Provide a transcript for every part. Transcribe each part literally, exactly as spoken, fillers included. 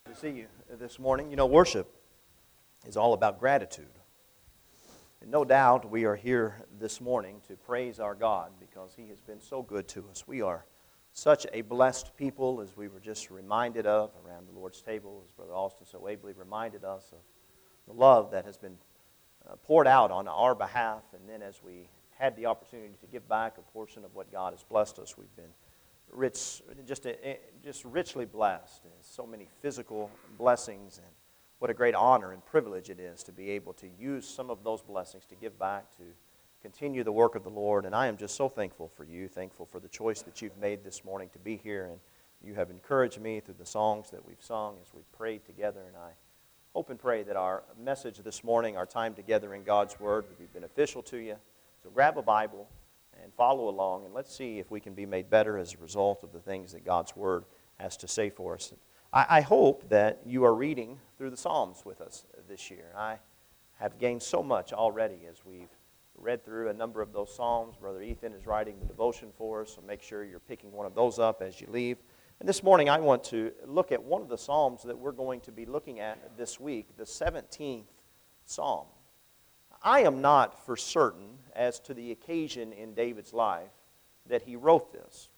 To see you this morning. You know, worship is all about gratitude. And no doubt we are here this morning to praise our God because He has been so good to us. We are such a blessed people, as we were just reminded of around the Lord's table, as Brother Austin so ably reminded us of the love that has been uh, poured out on our behalf. And then as we had the opportunity to give back a portion of what God has blessed us, we've been rich, just just richly blessed. And so many physical blessings, and what a great honor and privilege it is to be able to use some of those blessings to give back, to continue the work of the Lord. And I am just so thankful for you, thankful for the choice that you've made this morning to be here, and you have encouraged me through the songs that we've sung as we've prayed together. And I hope and pray that our message this morning, our time together in God's Word, will be beneficial to you. So grab a Bible and follow along, and let's see if we can be made better as a result of the things that God's Word has to say for us. I, I hope that you are reading through the Psalms with us this year. I have gained so much already as we've read through a number of those Psalms. Brother Ethan is writing the devotion for us, so make sure you're picking one of those up as you leave. And this morning I want to look at one of the Psalms that we're going to be looking at this week, the seventeenth Psalm. I am not for certain as to the occasion in David's life that he wrote this,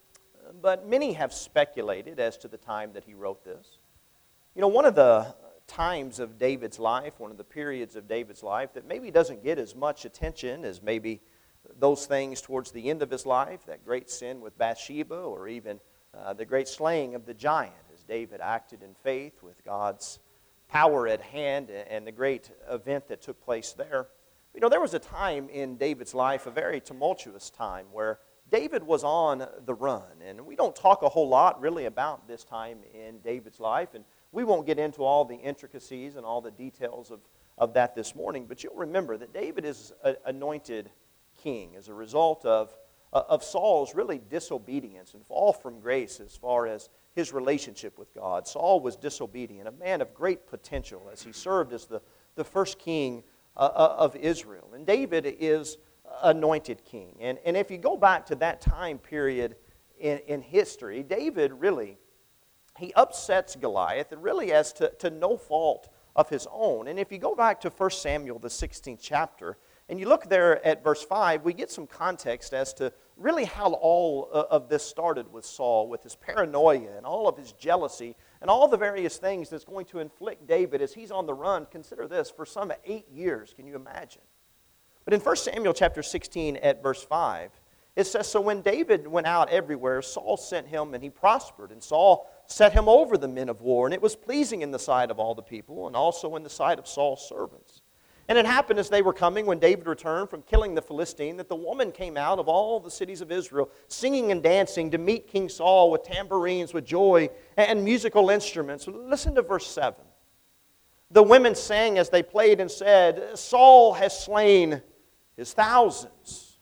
but many have speculated as to the time that he wrote this. You know, one of the times of David's life, one of the periods of David's life that maybe doesn't get as much attention as maybe those things towards the end of his life, that great sin with Bathsheba, or even uh, the great slaying of the giant, as David acted in faith with God's power at hand and the great event that took place there. You know, there was a time in David's life, a very tumultuous time, where David was on the run. And we don't talk a whole lot really about this time in David's life, and we won't get into all the intricacies and all the details of, of that this morning, but you'll remember that David is a, anointed king as a result of, of Saul's really disobedience and fall from grace as far as his relationship with God. Saul was disobedient, a man of great potential as he served as the, the first king uh, of Israel. And David is anointed king. And, and if you go back to that time period in, in history, David really, he upsets Goliath, and really as to, to no fault of his own. And if you go back to First Samuel, the sixteenth chapter, and you look there at verse five, we get some context as to really how all of this started with Saul, with his paranoia and all of his jealousy and all the various things that's going to inflict David as he's on the run. Consider this, for some eight years. Can you imagine? But in First Samuel chapter sixteen at verse five, it says, "So when David went out everywhere, Saul sent him, and he prospered. And Saul set him over the men of war, and it was pleasing in the sight of all the people, and also in the sight of Saul's servants. And it happened as they were coming, when David returned from killing the Philistine, that the woman came out of all the cities of Israel, singing and dancing to meet King Saul with tambourines, with joy, and musical instruments." Listen to verse seven. "The women sang as they played and said, 'Saul has slain his thousands.'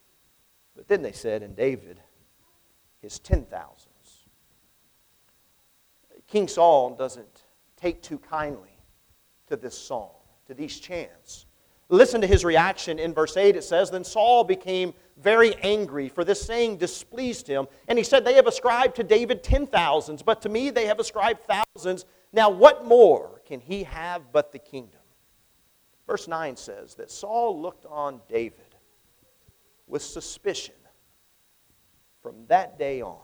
But then they said, 'And David his ten thousands.'" King Saul doesn't take too kindly to this song, to these chants. Listen to his reaction in verse eight. It says, "Then Saul became very angry, for this saying displeased him. And he said, 'They have ascribed to David ten thousands, but to me they have ascribed thousands. Now what more can he have but the kingdom?'" Verse nine says that Saul looked on David with suspicion from that day on.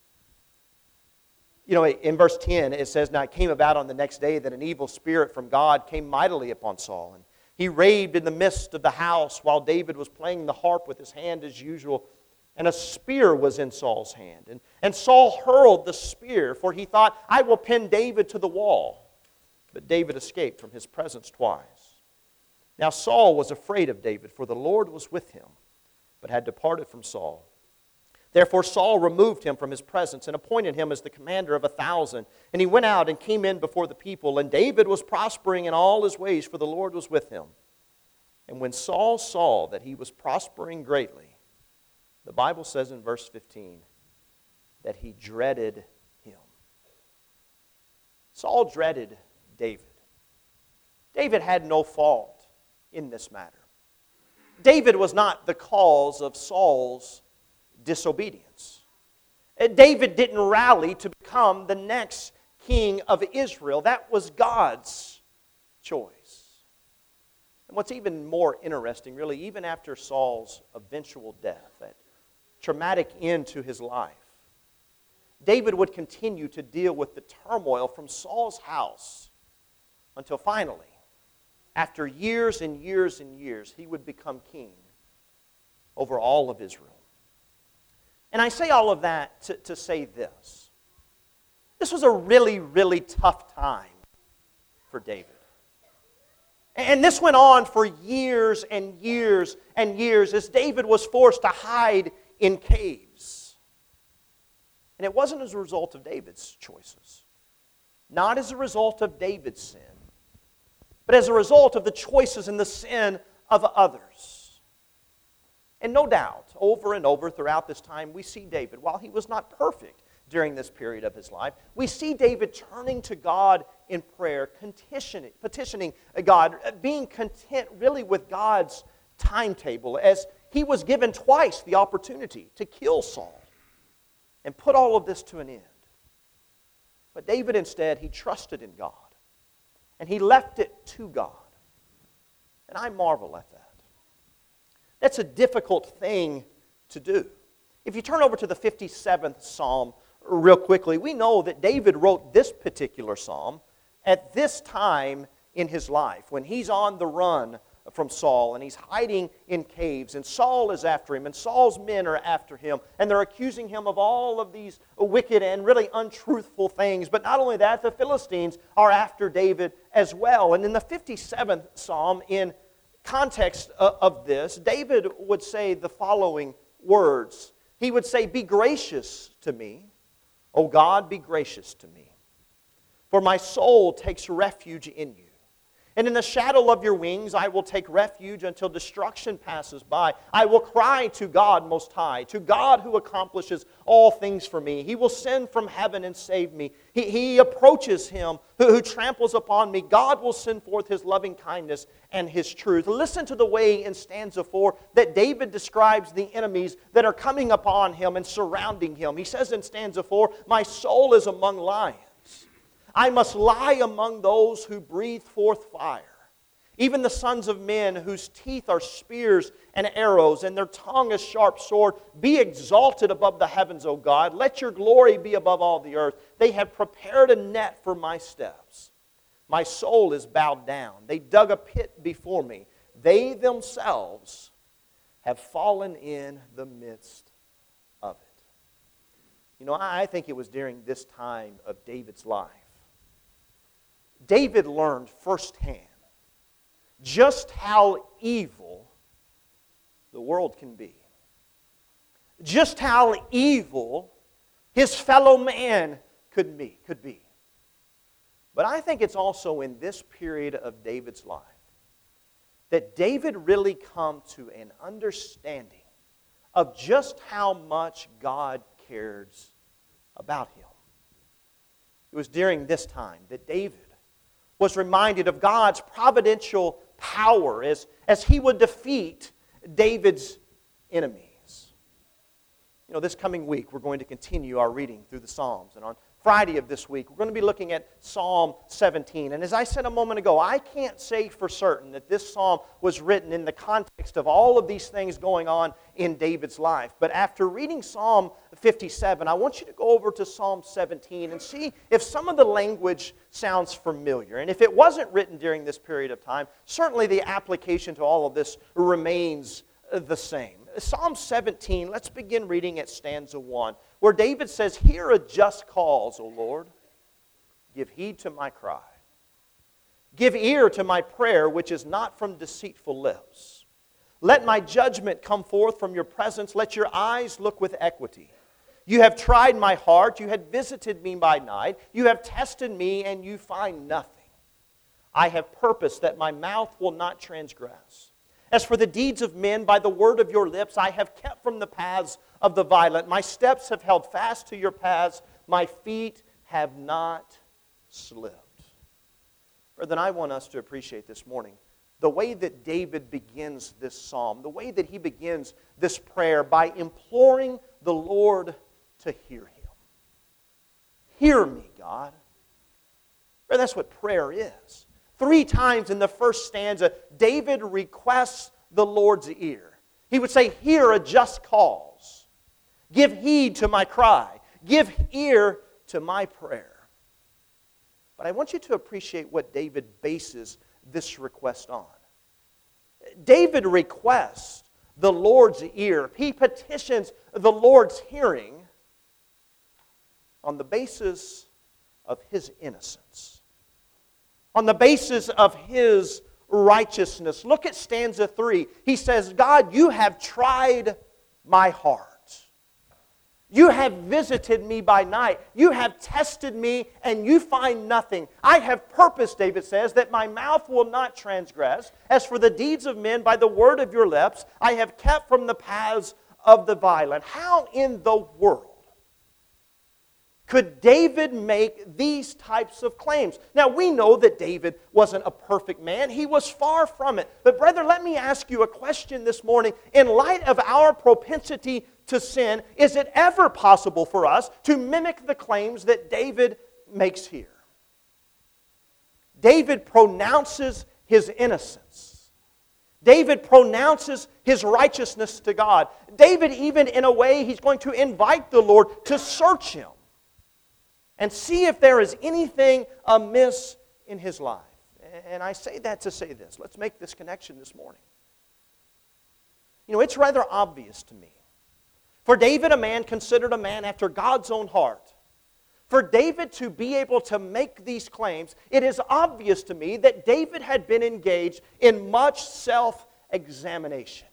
You know, in verse ten, it says, "Now it came about on the next day that an evil spirit from God came mightily upon Saul. And he raved in the midst of the house while David was playing the harp with his hand as usual. And a spear was in Saul's hand. And, and Saul hurled the spear, for he thought, 'I will pin David to the wall.' But David escaped from his presence twice. Now Saul was afraid of David, for the Lord was with him, but had departed from Saul. Therefore Saul removed him from his presence and appointed him as the commander of a thousand. And he went out and came in before the people. And David was prospering in all his ways, for the Lord was with him. And when Saul saw that he was prospering greatly, the Bible says in verse fifteen that he dreaded him." Saul dreaded David. David had no fault in this matter. David was not the cause of Saul's disobedience. David didn't rally to become the next king of Israel. That was God's choice. And what's even more interesting, really, even after Saul's eventual death, that traumatic end to his life, David would continue to deal with the turmoil from Saul's house until finally, after years and years and years, he would become king over all of Israel. And I say all of that to, to say this. This was a really, really tough time for David. And this went on for years and years and years as David was forced to hide in caves. And it wasn't as a result of David's choices. Not as a result of David's sin, but as a result of the choices and the sin of others. And no doubt, over and over throughout this time, we see David, while he was not perfect during this period of his life, we see David turning to God in prayer, petitioning, petitioning God, being content really with God's timetable, as he was given twice the opportunity to kill Saul and put all of this to an end. But David instead, he trusted in God, and he left it to God. And I marvel at that. That's a difficult thing to do. If you turn over to the fifty-seventh Psalm real quickly, we know that David wrote this particular psalm at this time in his life, when he's on the run from Saul, and he's hiding in caves, and Saul is after him, and Saul's men are after him, and they're accusing him of all of these wicked and really untruthful things. But not only that, the Philistines are after David as well. And in the fifty-seventh Psalm, in context of this, David would say the following words. He would say, "Be gracious to me, O God, be gracious to me. For my soul takes refuge in you. And in the shadow of your wings I will take refuge until destruction passes by. I will cry to God Most High, to God who accomplishes all things for me. He will send from heaven and save me. He, he approaches him who, who tramples upon me. God will send forth His loving kindness and His truth." Listen to the way in stanza four that David describes the enemies that are coming upon him and surrounding him. He says in stanza four, "My soul is among lions. I must lie among those who breathe forth fire. Even the sons of men whose teeth are spears and arrows, and their tongue a sharp sword. Be exalted above the heavens, O God. Let your glory be above all the earth. They have prepared a net for my steps. My soul is bowed down. They dug a pit before me. They themselves have fallen in the midst of it." You know, I think it was during this time of David's life David learned firsthand just how evil the world can be. Just how evil his fellow man could be, could be. But I think it's also in this period of David's life that David really come to an understanding of just how much God cares about him. It was during this time that David was reminded of God's providential power as, as he would defeat David's enemies. You know, this coming week we're going to continue our reading through the Psalms. And on Friday of this week we're going to be looking at Psalm seventeen. And as I said a moment ago, I can't say for certain that this psalm was written in the context of all of these things going on in David's life. But after reading Psalm fifty-seven, I want you to go over to Psalm seventeen and see if some of the language sounds familiar. And if it wasn't written during this period of time, certainly the application to all of this remains the same. Psalm seventeen, let's begin reading at stanza one, where David says, "Hear a just cause, O Lord. Give heed to my cry. Give ear to my prayer, which is not from deceitful lips. Let my judgment come forth from your presence. Let your eyes look with equity. You have tried my heart. You have visited me by night. You have tested me, and you find nothing. I have purposed that my mouth will not transgress. As for the deeds of men, by the word of your lips, I have kept from the paths of the violent. My steps have held fast to your paths. My feet have not slipped." Brethren, I want us to appreciate this morning the way that David begins this psalm, the way that he begins this prayer by imploring the Lord to hear him. Hear me, God. That's what prayer is. Three times in the first stanza, David requests the Lord's ear. He would say, hear a just cause. Give heed to my cry. Give ear to my prayer. But I want you to appreciate what David bases this request on. David requests the Lord's ear. He petitions the Lord's hearing on the basis of his innocence, on the basis of his righteousness. Look at stanza three. He says, God, you have tried my heart. You have visited me by night. You have tested me, and you find nothing. I have purposed, David says, that my mouth will not transgress. As for the deeds of men, by the word of your lips, I have kept from the paths of the violent. How in the world could David make these types of claims? Now, we know that David wasn't a perfect man. He was far from it. But, brethren, let me ask you a question this morning. In light of our propensity to sin, is it ever possible for us to mimic the claims that David makes here? David pronounces his innocence. David pronounces his righteousness to God. David, even in a way, he's going to invite the Lord to search him and see if there is anything amiss in his life. And I say that to say this. Let's make this connection this morning. You know, it's rather obvious to me. For David, a man considered a man after God's own heart, for David to be able to make these claims, it is obvious to me that David had been engaged in much self-examination.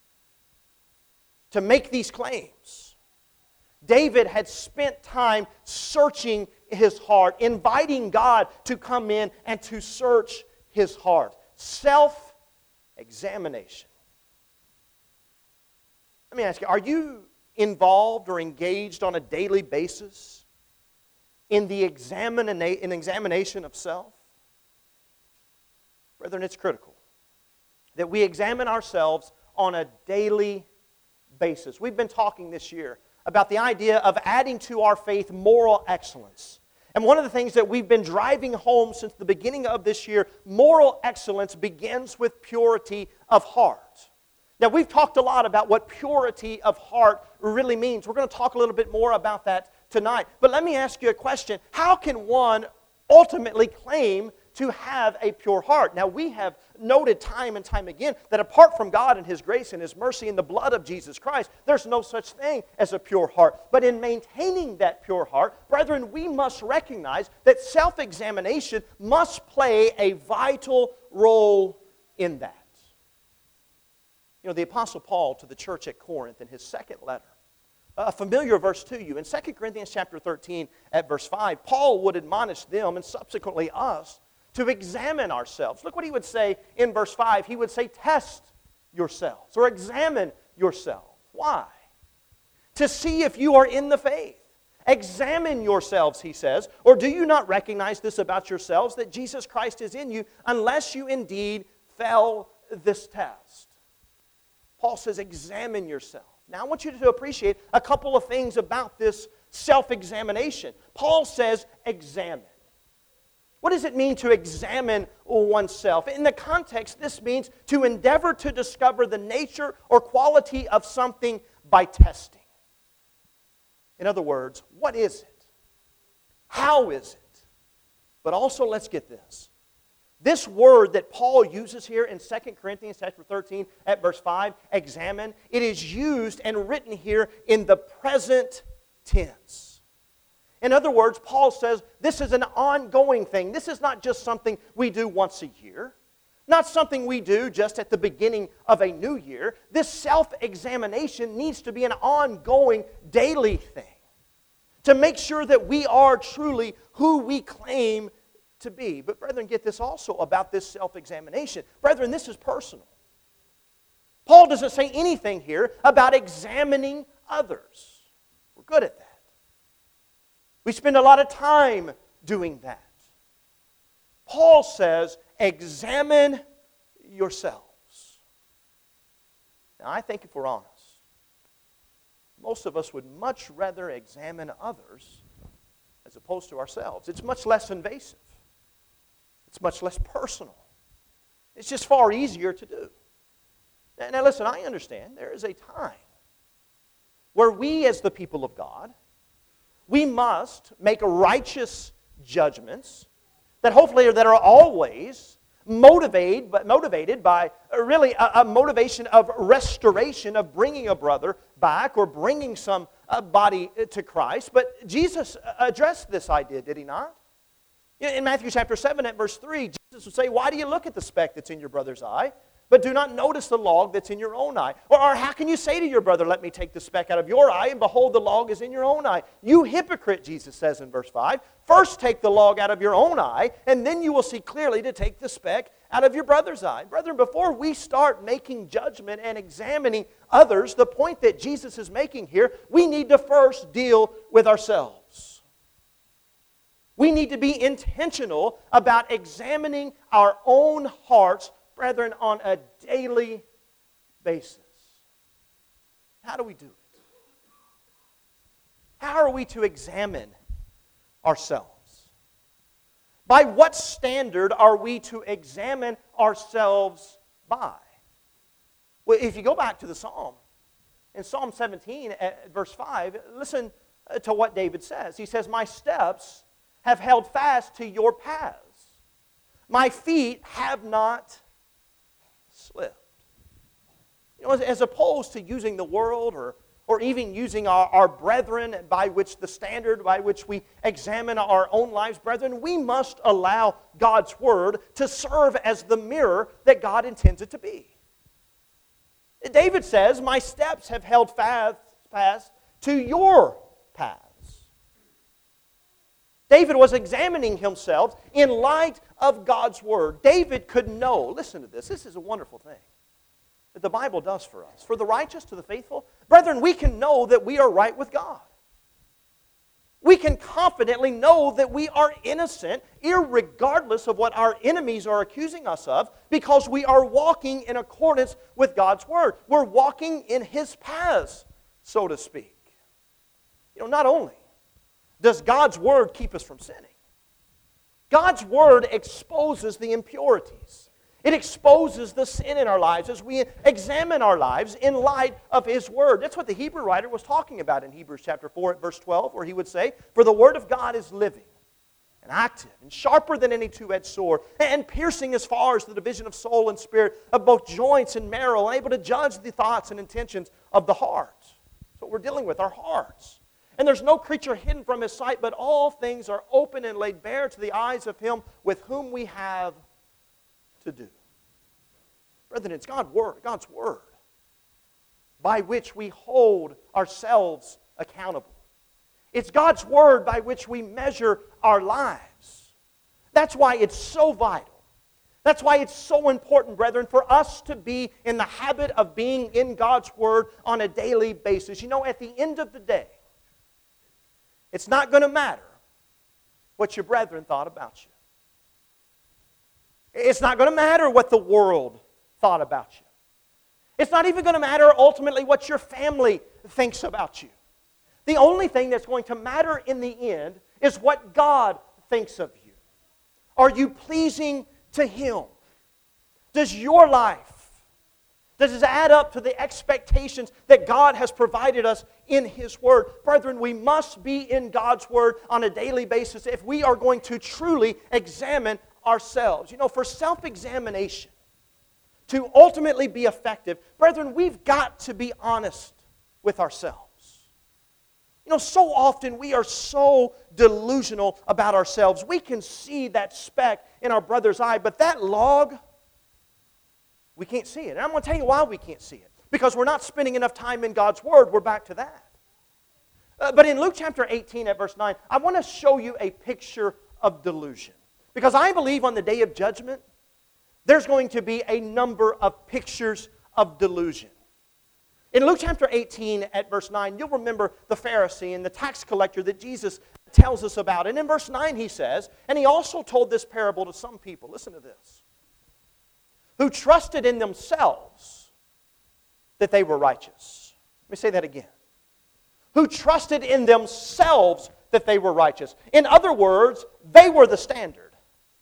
To make these claims, David had spent time searching his heart, inviting God to come in and to search his heart. Self-examination. Let me ask you, are you involved or engaged on a daily basis in the examina- in examination of self? Brethren, it's critical that we examine ourselves on a daily basis. We've been talking this year about the idea of adding to our faith moral excellence. And one of the things that we've been driving home since the beginning of this year, moral excellence begins with purity of heart. Now, we've talked a lot about what purity of heart really means. We're going to talk a little bit more about that tonight. But let me ask you a question. How can one ultimately claim to have a pure heart? Now, we have noted time and time again that apart from God and His grace and His mercy and the blood of Jesus Christ, there's no such thing as a pure heart. But in maintaining that pure heart, brethren, we must recognize that self-examination must play a vital role in that. You know, the Apostle Paul to the church at Corinth in his second letter, a familiar verse to you. In Second Corinthians chapter thirteen at verse five, Paul would admonish them and subsequently us to examine ourselves. Look what he would say in verse five. He would say, test yourselves or examine yourself. Why? To see if you are in the faith. Examine yourselves, he says, or do you not recognize this about yourselves, that Jesus Christ is in you, unless you indeed fail this test? Paul says, examine yourself. Now, I want you to appreciate a couple of things about this self-examination. Paul says, examine. What does it mean to examine oneself? In the context, this means to endeavor to discover the nature or quality of something by testing. In other words, what is it? How is it? But also, let's get this. This word that Paul uses here in Second Corinthians chapter thirteen at verse five, examine, it is used and written here in the present tense. In other words, Paul says this is an ongoing thing. This is not just something we do once a year, not something we do just at the beginning of a new year. This self-examination needs to be an ongoing, daily thing to make sure that we are truly who we claim to be. But brethren, get this also about this self-examination. Brethren, this is personal. Paul doesn't say anything here about examining others. We're good at that. We spend a lot of time doing that. Paul says, examine yourselves. Now, I think if we're honest, most of us would much rather examine others as opposed to ourselves. It's much less invasive. It's much less personal. It's just far easier to do. Now, now listen, I understand there is a time where we as the people of God, we must make righteous judgments that hopefully that are always motivated, but motivated by really a, a motivation of restoration, of bringing a brother back or bringing some uh, body to Christ. But Jesus addressed this idea, did He not? In Matthew chapter seven at verse three, Jesus would say, why do you look at the speck that's in your brother's eye, but do not notice the log that's in your own eye? Or, or how can you say to your brother, let me take the speck out of your eye, and behold, the log is in your own eye? You hypocrite, Jesus says in verse five. First take the log out of your own eye, and then you will see clearly to take the speck out of your brother's eye. Brethren, before we start making judgment and examining others, the point that Jesus is making here, we need to first deal with ourselves. We need to be intentional about examining our own hearts, brethren, on a daily basis. How do we do it? How are we to examine ourselves? By what standard are we to examine ourselves by? Well, if you go back to the Psalm, in Psalm seventeen, at verse five, listen to what David says. He says, my steps have held fast to your paths. My feet have not slipped. You know, as, as opposed to using the world or, or even using our, our brethren by which the standard by which we examine our own lives, brethren, we must allow God's Word to serve as the mirror that God intends it to be. David says, my steps have held fast, fast to your paths. David was examining himself in light of God's Word. David could know, listen to this, this is a wonderful thing that the Bible does for us. For the righteous, to the faithful, brethren, we can know that we are right with God. We can confidently know that we are innocent, irregardless of what our enemies are accusing us of, because we are walking in accordance with God's Word. We're walking in His paths, so to speak. You know, not only does God's Word keep us from sinning, God's Word exposes the impurities. It exposes the sin in our lives as we examine our lives in light of His Word. That's what the Hebrew writer was talking about in Hebrews chapter four at verse twelve, where he would say, for the Word of God is living and active and sharper than any two-edged sword and piercing as far as the division of soul and spirit, of both joints and marrow, and able to judge the thoughts and intentions of the heart. That's what we're dealing with, our hearts. And there's no creature hidden from His sight, but all things are open and laid bare to the eyes of Him with whom we have to do. Brethren, it's God's Word, God's Word by which we hold ourselves accountable. It's God's Word by which we measure our lives. That's why it's so vital. That's why it's so important, brethren, for us to be in the habit of being in God's Word on a daily basis. You know, at the end of the day, it's not going to matter what your brethren thought about you. It's not going to matter what the world thought about you. It's not even going to matter ultimately what your family thinks about you. The only thing that's going to matter in the end is what God thinks of you. Are you pleasing to Him? Does your life, does it add up to the expectations that God has provided us in His Word? Brethren, we must be in God's Word on a daily basis if we are going to truly examine ourselves. You know, for self-examination to ultimately be effective, brethren, we've got to be honest with ourselves. You know, so often we are so delusional about ourselves. We can see that speck in our brother's eye, but that log, we can't see it. And I'm going to tell you why we can't see it. Because we're not spending enough time in God's Word. We're back to that. Uh, but in Luke chapter eighteen at verse nine, I want to show you a picture of delusion. Because I believe on the day of judgment, there's going to be a number of pictures of delusion. In Luke chapter eighteen at verse nine, you'll remember the Pharisee and the tax collector that Jesus tells us about. And in verse nine he says, and He also told this parable to some people, listen to this, who trusted in themselves that they were righteous. Let me say that again. Who trusted in themselves that they were righteous. In other words, they were the standard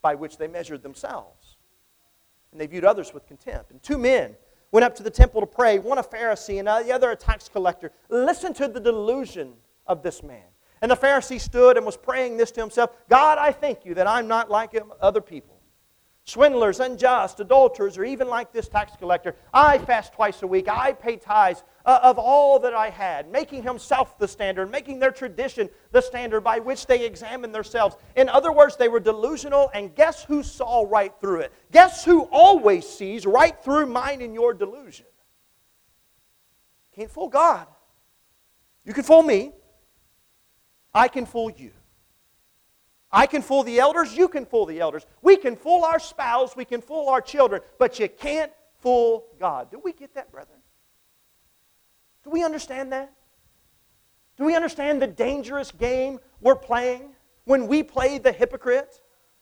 by which they measured themselves. And they viewed others with contempt. And two men went up to the temple to pray, one a Pharisee and the other a tax collector. Listen to the delusion of this man. And the Pharisee stood and was praying this to himself, God, I thank you that I'm not like other people. Swindlers, unjust, adulterers, or even like this tax collector. I fast twice a week. I pay tithes uh, of all that I had, making himself the standard, making their tradition the standard by which they examine themselves. In other words, they were delusional, and guess who saw right through it? Guess who always sees right through mine and your delusion? Can't fool God. You can fool me. I can fool you. I can fool the elders, you can fool the elders. We can fool our spouse, we can fool our children, but you can't fool God. Do we get that, brethren? Do we understand that? Do we understand the dangerous game we're playing when we play the hypocrite?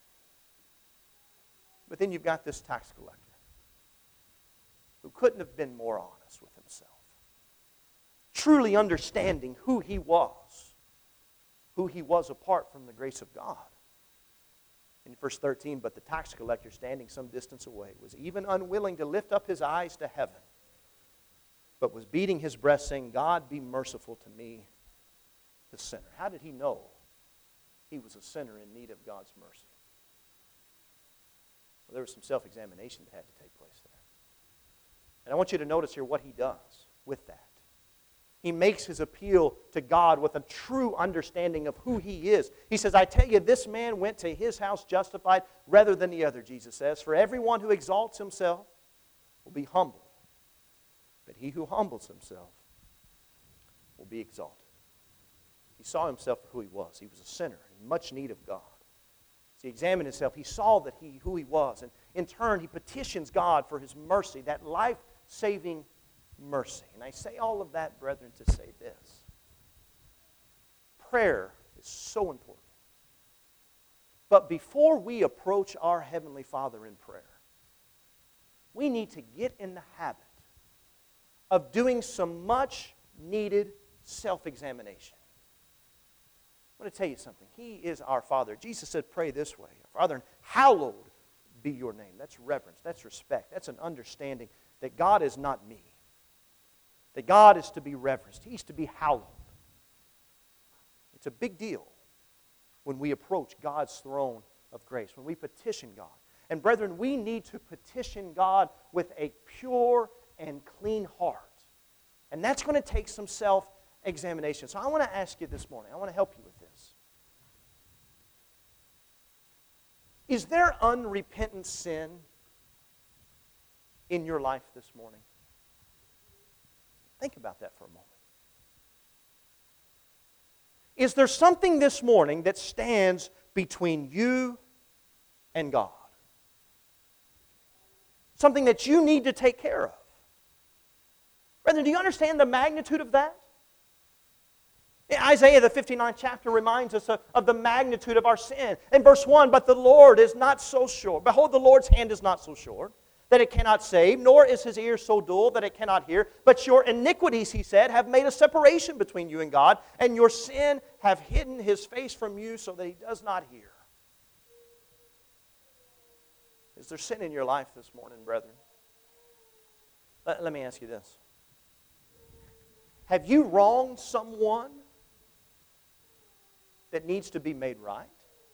But then you've got this tax collector who couldn't have been more honest with himself, truly understanding who he was. Who he was apart from the grace of God. In verse thirteen, but the tax collector, standing some distance away, was even unwilling to lift up his eyes to heaven, but was beating his breast, saying, God, be merciful to me, the sinner. How did he know he was a sinner in need of God's mercy? Well, there was some self-examination that had to take place there. And I want you to notice here what he does with that. He makes his appeal to God with a true understanding of who he is. He says, I tell you, this man went to his house justified rather than the other, Jesus says. For everyone who exalts himself will be humbled. But he who humbles himself will be exalted. He saw himself for who he was. He was a sinner in much need of God. As he examined himself, he saw that he who he was. And in turn, he petitions God for his mercy, that life-saving mercy. And I say all of that, brethren, to say this. Prayer is so important. But before we approach our Heavenly Father in prayer, we need to get in the habit of doing some much needed self-examination. I want to tell you something. He is our Father. Jesus said, pray this way. Father, hallowed be your name. That's reverence. That's respect. That's an understanding that God is not me. That God is to be reverenced. He's to be hallowed. It's a big deal when we approach God's throne of grace, when we petition God. And brethren, we need to petition God with a pure and clean heart. And that's going to take some self-examination. So I want to ask you this morning, I want to help you with this. Is there unrepentant sin in your life this morning? Think about that for a moment. Is there something this morning that stands between you and God? Something that you need to take care of? Brethren, do you understand the magnitude of that? Isaiah, the fifty-ninth chapter, reminds us of, of the magnitude of our sin. In verse one, but the Lord is not so short. Behold, the Lord's hand is not so short that it cannot save, nor is his ear so dull that it cannot hear. But your iniquities, he said, have made a separation between you and God, and your sin have hidden his face from you so that he does not hear. Is there sin in your life this morning, brethren? Let, let me ask you this. Have you wronged someone that needs to be made right?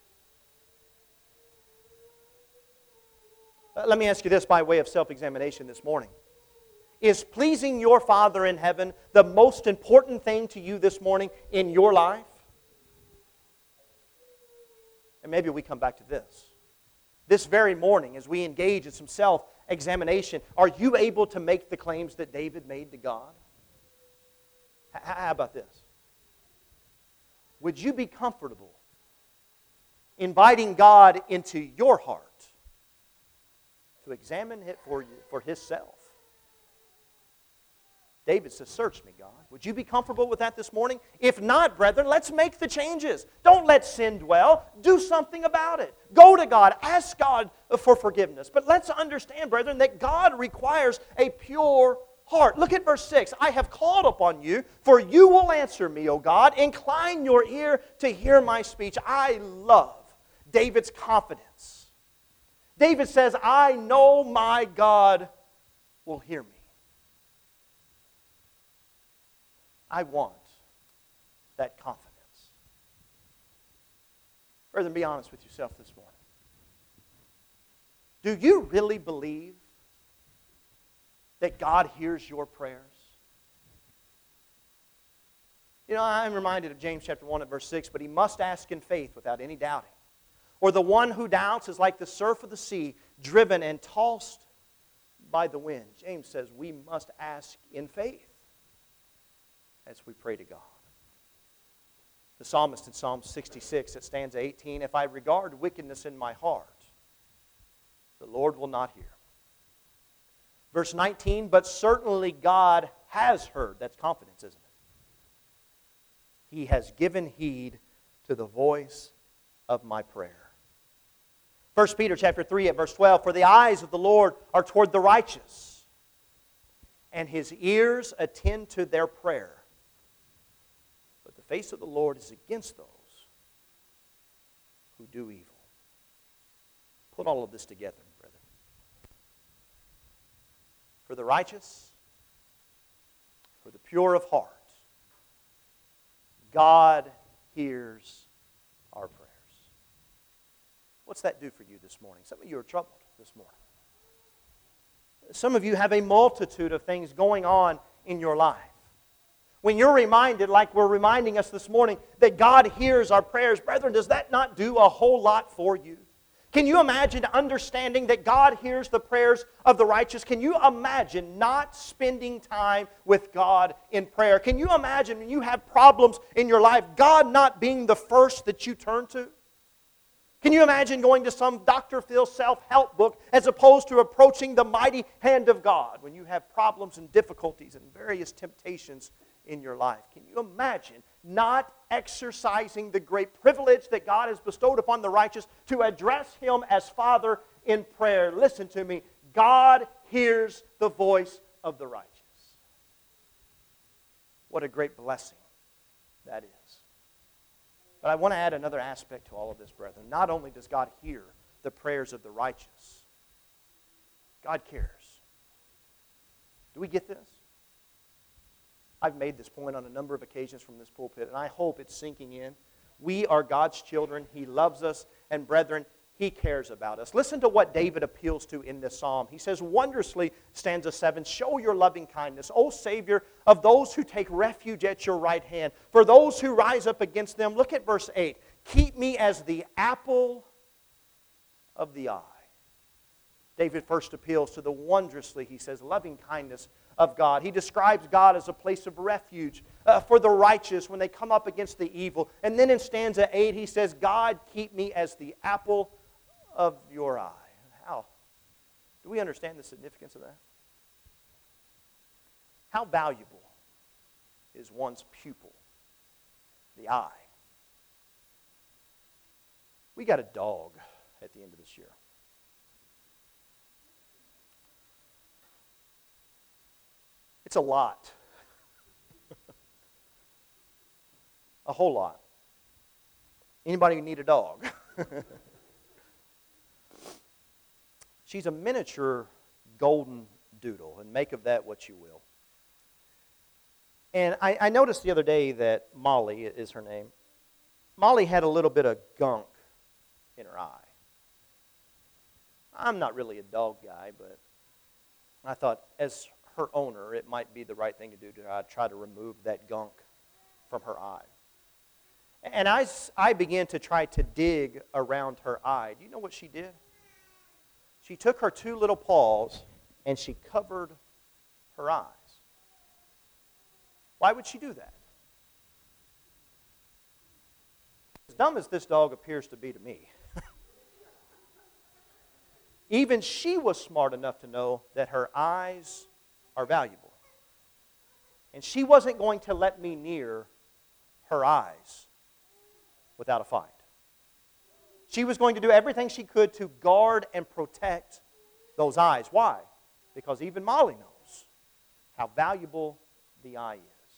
Let me ask you this by way of self-examination this morning. Is pleasing your Father in heaven the most important thing to you this morning in your life? And maybe we come back to this. This very morning, as we engage in some self-examination, are you able to make the claims that David made to God? How about this? Would you be comfortable inviting God into your heart to examine it for, you, for His self? David says, search me, God. Would you be comfortable with that this morning? If not, brethren, let's make the changes. Don't let sin dwell. Do something about it. Go to God. Ask God for forgiveness. But let's understand, brethren, that God requires a pure heart. Look at verse six. I have called upon you, for you will answer me, O God. Incline your ear to hear my speech. I love David's confidence David says, I know my God will hear me. I want that confidence. Brethren, be honest with yourself this morning. Do you really believe that God hears your prayers? You know, I'm reminded of James chapter one and verse six, but he must ask in faith without any doubting. Or the one who doubts is like the surf of the sea, driven and tossed by the wind. James says we must ask in faith as we pray to God. The psalmist in Psalm sixty-six at stanza eighteen, if I regard wickedness in my heart, the Lord will not hear. Verse nineteen, but certainly God has heard. That's confidence, isn't it? He has given heed to the voice of my prayer. First Peter chapter three at verse twelve, for the eyes of the Lord are toward the righteous, and His ears attend to their prayer. But the face of the Lord is against those who do evil. Put all of this together, brethren. For the righteous, for the pure of heart, God hears our prayers. What's that do for you this morning? Some of you are troubled this morning. Some of you have a multitude of things going on in your life. When you're reminded, like we're reminding us this morning, that God hears our prayers, brethren, does that not do a whole lot for you? Can you imagine understanding that God hears the prayers of the righteous? Can you imagine not spending time with God in prayer? Can you imagine when you have problems in your life, God not being the first that you turn to? Can you imagine going to some Doctor Phil self-help book as opposed to approaching the mighty hand of God when you have problems and difficulties and various temptations in your life? Can you imagine not exercising the great privilege that God has bestowed upon the righteous to address Him as Father in prayer? Listen to me. God hears the voice of the righteous. What a great blessing that is. But I want to add another aspect to all of this, brethren. Not only does God hear the prayers of the righteous, God cares. Do we get this? I've made this point on a number of occasions from this pulpit, and I hope it's sinking in. We are God's children. He loves us, and brethren, He cares about us. Listen to what David appeals to in this psalm. He says, wondrously, stanza seven, show your loving kindness, O Savior, of those who take refuge at your right hand. For those who rise up against them, look at verse eight, keep me as the apple of the eye. David first appeals to the wondrously, he says, loving kindness of God. He describes God as a place of refuge uh, for the righteous when they come up against the evil. And then in stanza eight, he says, God, keep me as the apple of your eye. How? Do we understand the significance of that? How valuable is one's pupil, the eye? We got a dog at the end of this year. It's a lot. A whole lot. Anybody need a dog? She's a miniature golden doodle, and make of that what you will. And I, I noticed the other day that Molly is her name. Molly had a little bit of gunk in her eye. I'm not really a dog guy, but I thought as her owner, it might be the right thing to do to uh, try to remove that gunk from her eye. And I, I began to try to dig around her eye. Do you know what she did? She took her two little paws and she covered her eyes. Why would she do that? As dumb as this dog appears to be to me, even she was smart enough to know that her eyes are valuable. And she wasn't going to let me near her eyes without a fight. She was going to do everything she could to guard and protect those eyes. Why? Because even Molly knows how valuable the eye is.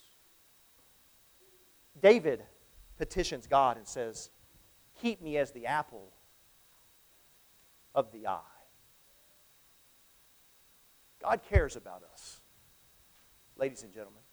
David petitions God and says, keep me as the apple of the eye. God cares about us, ladies and gentlemen.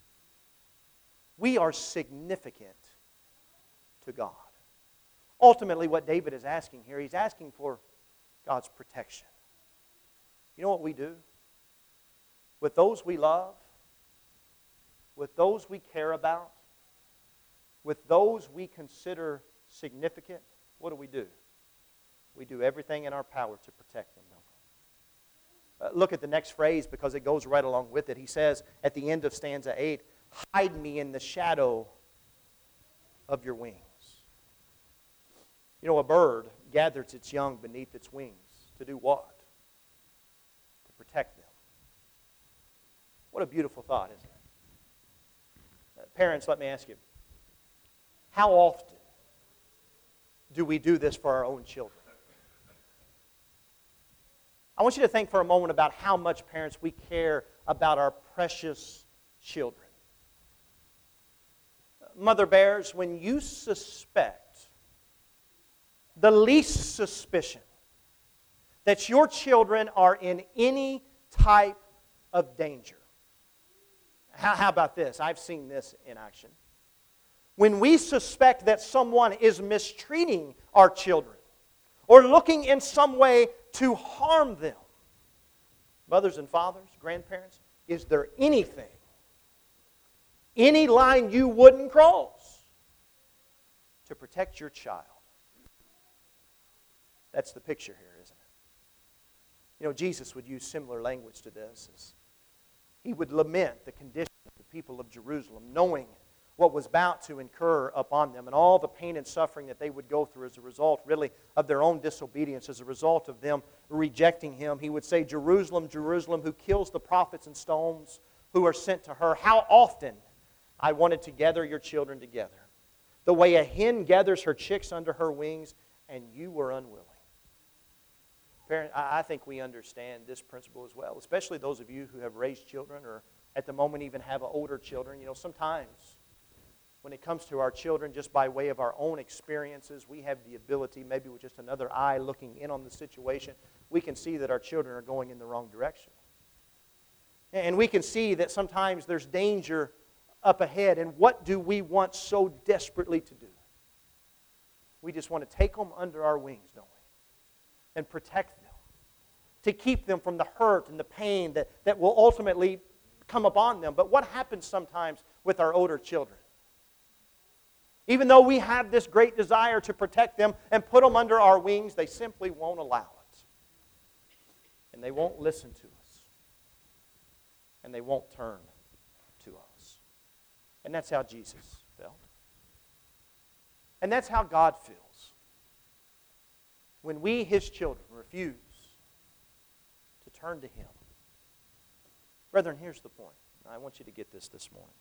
We are significant to God. Ultimately, what David is asking here, he's asking for God's protection. You know what we do? With those we love, with those we care about, with those we consider significant, what do we do? We do everything in our power to protect them, don't we? Uh, look at the next phrase because it goes right along with it. He says at the end of stanza eight, hide me in the shadow of your wings. You know, a bird gathers its young beneath its wings. To do what? To protect them. What a beautiful thought, isn't it? Uh, parents, let me ask you, how often do we do this for our own children? I want you to think for a moment about how much, parents, we care about our precious children. Mother bears, when you suspect the least suspicion that your children are in any type of danger. How, how about this? I've seen this in action. When we suspect that someone is mistreating our children or looking in some way to harm them, mothers and fathers, grandparents, is there anything, any line you wouldn't cross to protect your child? That's the picture here, isn't it? You know, Jesus would use similar language to this as he would lament the condition of the people of Jerusalem, knowing what was about to incur upon them and all the pain and suffering that they would go through as a result, really, of their own disobedience, as a result of them rejecting Him. He would say, Jerusalem, Jerusalem, who kills the prophets and stones who are sent to her, how often I wanted to gather your children together, the way a hen gathers her chicks under her wings, and you were unwilling. Parent, I think we understand this principle as well, especially those of you who have raised children or at the moment even have older children. You know, sometimes when it comes to our children, just by way of our own experiences, we have the ability, maybe with just another eye looking in on the situation, we can see that our children are going in the wrong direction. And we can see that sometimes there's danger up ahead. And what do we want so desperately to do? We just want to take them under our wings, don't we? And protect them. To keep them from the hurt and the pain that, that will ultimately come upon them. But what happens sometimes with our older children? Even though we have this great desire to protect them and put them under our wings, they simply won't allow it. And they won't listen to us. And they won't turn to us. And that's how Jesus felt. And that's how God feels when we, His children, refuse to turn to Him. Brethren, here's the point. I want you to get this this morning.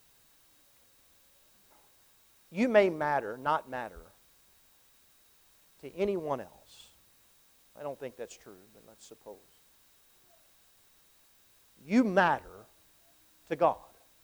You may matter, not matter, to anyone else. I don't think that's true, but let's suppose. You matter to God.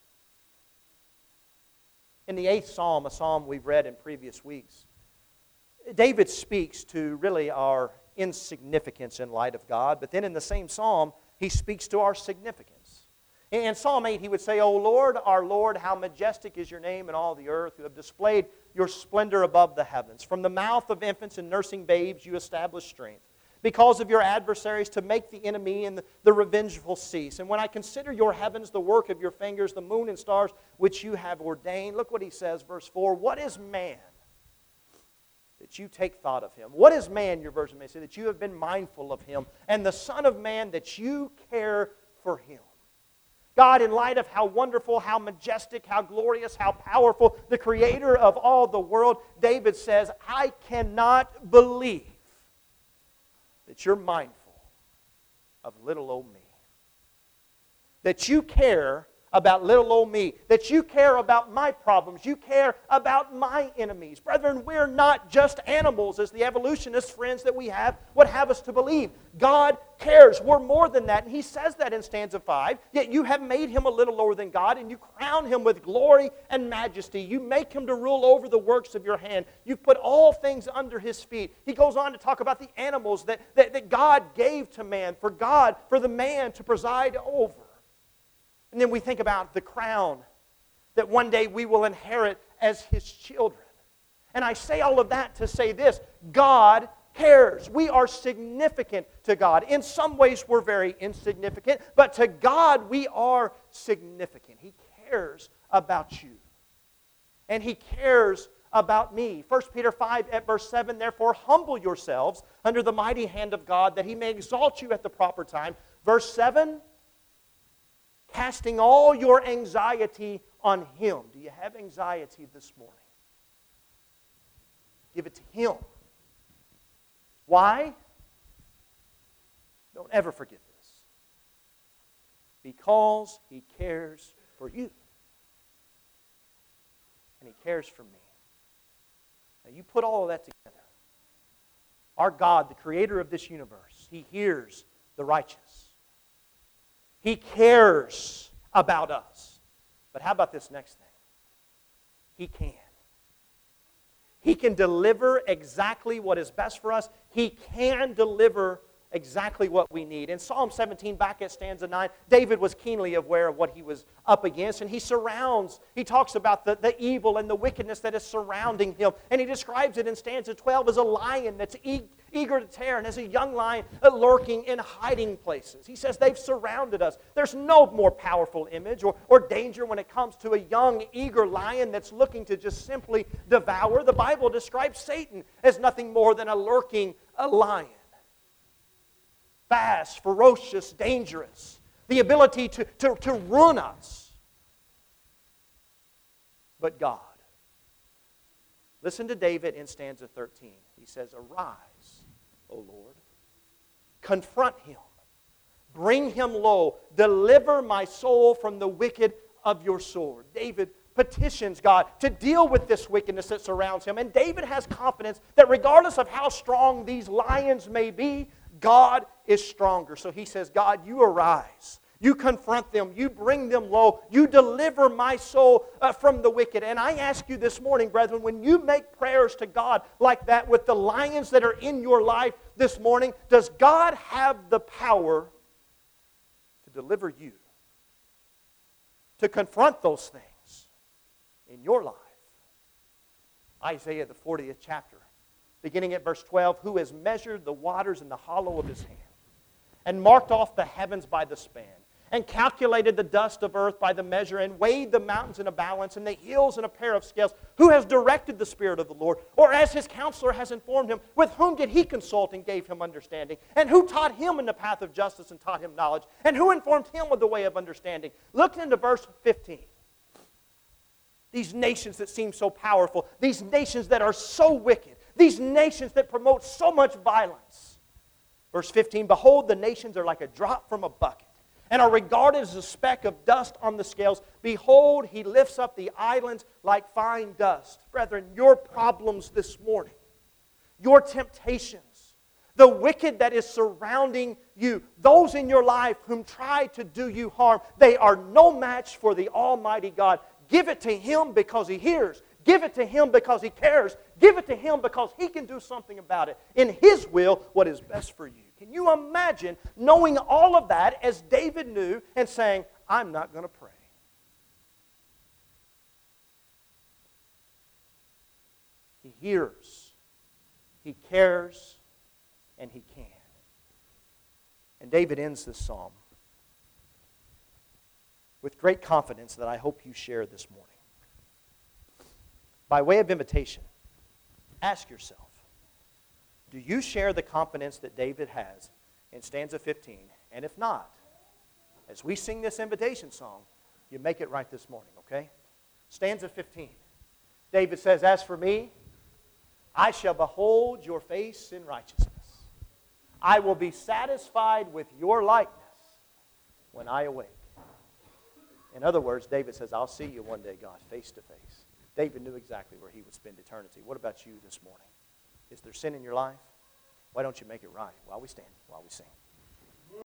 In the eighth Psalm, a psalm we've read in previous weeks, David speaks to really our insignificance in light of God, but then in the same psalm, he speaks to our significance. In Psalm eight, he would say, O Lord, our Lord, how majestic is your name in all the earth, who have displayed your splendor above the heavens. From the mouth of infants and nursing babes you establish strength, because of your adversaries, to make the enemy and the, the revengeful cease. And when I consider your heavens, the work of your fingers, the moon and stars which you have ordained, look what he says, verse four, what is man that you take thought of him? What is man, your version may say, that you have been mindful of him, and the Son of Man that you care for him? God, in light of how wonderful, how majestic, how glorious, how powerful, the Creator of all the world, David says, I cannot believe that you're mindful of little old me. That you care about little old me, that you care about my problems, you care about my enemies. Brethren, we're not just animals, as the evolutionist friends that we have would have us to believe. God cares. We're more than that, and He says that in stanza five. Yet you have made Him a little lower than God, and you crown Him with glory and majesty. You make Him to rule over the works of your hand. You've put all things under His feet. He goes on to talk about the animals that, that, that God gave to man, for God, for the man to preside over. And then we think about the crown that one day we will inherit as His children. And I say all of that to say this: God cares. We are significant to God. In some ways we're very insignificant, but to God we are significant. He cares about you. And He cares about me. First Peter five at verse seven, therefore humble yourselves under the mighty hand of God, that He may exalt you at the proper time. Verse seven, casting all your anxiety on Him. Do you have anxiety this morning? Give it to Him. Why? Don't ever forget this. Because He cares for you. And He cares for me. Now you put all of that together. Our God, the creator of this universe, He hears the righteous. He cares about us. But how about this next thing? He can. He can deliver exactly what is best for us. He can deliver exactly what we need. In Psalm seventeen, back at stanza nine, David was keenly aware of what he was up against, and he surrounds, he talks about the, the evil and the wickedness that is surrounding him, and he describes it in stanza twelve as a lion that's e- eager to tear, and as a young lion uh, lurking in hiding places. He says they've surrounded us. There's no more powerful image or, or danger when it comes to a young, eager lion that's looking to just simply devour. The Bible describes Satan as nothing more than a lurking a lion. Fast, ferocious, dangerous. The ability to, to, to ruin us. But God. Listen to David in stanza thirteen. He says, arise, O Lord. Confront him. Bring him low. Deliver my soul from the wicked of your sword. David petitions God to deal with this wickedness that surrounds him. And David has confidence that regardless of how strong these lions may be, God is stronger. So he says, God, you arise. You confront them. You bring them low. You deliver my soul uh, from the wicked. And I ask you this morning, brethren, when you make prayers to God like that with the lions that are in your life this morning, does God have the power to deliver you? To confront those things in your life? Isaiah, the fortieth chapter. Beginning at verse twelve, who has measured the waters in the hollow of his hand, and marked off the heavens by the span, and calculated the dust of earth by the measure, and weighed the mountains in a balance, and the hills in a pair of scales. Who has directed the Spirit of the Lord? Or as his counselor has informed him, with whom did he consult and gave him understanding? And who taught him in the path of justice and taught him knowledge? And who informed him of the way of understanding? Look into verse fifteen. These nations that seem so powerful, these nations that are so wicked, these nations that promote so much violence. Verse fifteen, behold, the nations are like a drop from a bucket, and are regarded as a speck of dust on the scales. Behold, he lifts up the islands like fine dust. Brethren, your problems this morning, your temptations, the wicked that is surrounding you, those in your life whom try to do you harm, they are no match for the Almighty God. Give it to Him because He hears. Give it to Him because He cares. Give it to Him because He can do something about it. In His will, what is best for you. Can you imagine knowing all of that as David knew and saying, I'm not going to pray? He hears, He cares, and He can. And David ends this psalm with great confidence that I hope you share this morning. By way of invitation, ask yourself, do you share the confidence that David has in stanza fifteen? And if not, as we sing this invitation song, you make it right this morning, okay? Stanza fifteen. David says, as for me, I shall behold your face in righteousness. I will be satisfied with your likeness when I awake. In other words, David says, I'll see you one day, God, face to face. David knew exactly where he would spend eternity. What about you this morning? Is there sin in your life? Why don't you make it right while we stand, while we sing?